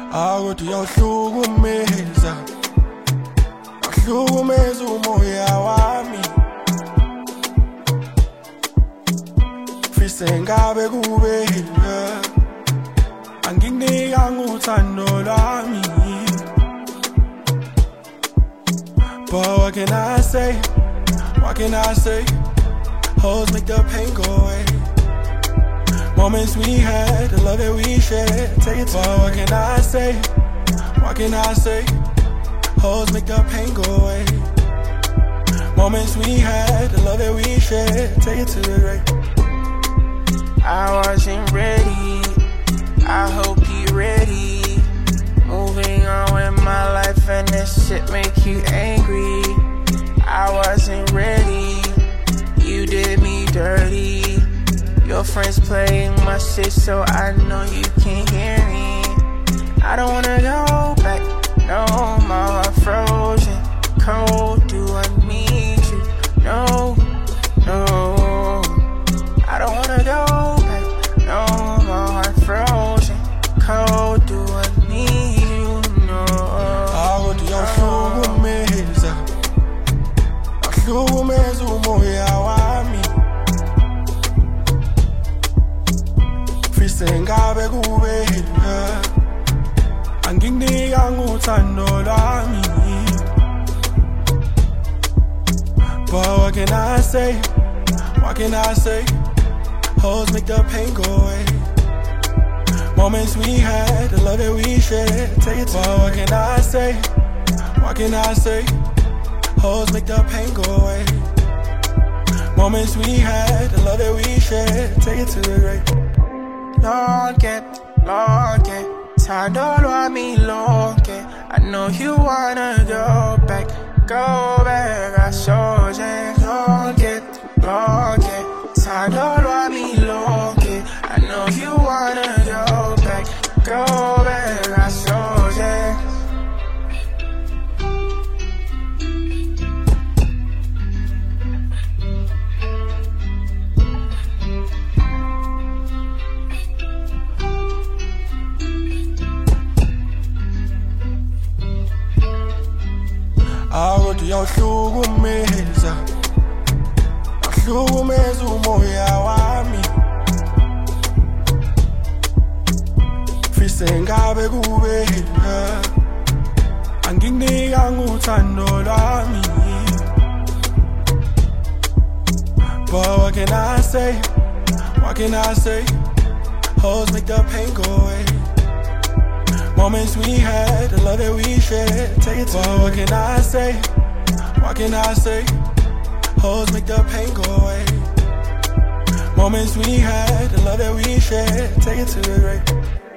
Akuthi uyawuhlukumeza, uhlukumeza umoya wami. Fise ngabe kube angikunikanga uthando lwami. But what can I say? What can I say? Hoes make the pain go away. Moments we had, the love that we shared, take it to. But what can I say? What can I say? Hoes make the pain go away. Moments we had, the love that we shared, take it to the grave. I wasn't ready, I hope you ready. Moving on with my life and this shit make you angry. I wasn't ready, you did me dirty. Your friends playing my shit so I know you can't hear me. I don't wanna go back no more. Frozen, cold, do I need you? No, no. I don't wanna go back no more. Frozen, cold, do I need you? No. Akuthi uyawuhlukumeza, uhlukumeza umoya wami. Fise ngabe kube angikunikanga uthando lwami. But what can I say? What can I say? Hoes make the pain go away. Moments we had, the love that we shared, take it to. But what can I say? What can I say? Hoes make the pain go away. Moments we had, the love that we shared, take it to the grave. Longe, thando lwami longe. I know you wanna go back, I saw you. Longe, thando lwami longe. I know you wanna go back, I saw you. Akuthi uyawuhlukumeza, uhlukumeza umoya wami. Fise ngabe kube angikunikanga uthando lwami. But what can I say? What can I say? Hoes make the pain go away. Moments we had, the love that we shared, take it to. But what can I say? What can I say? Hoes make the pain go away. Moments we had, the love that we shared, take it to the grave.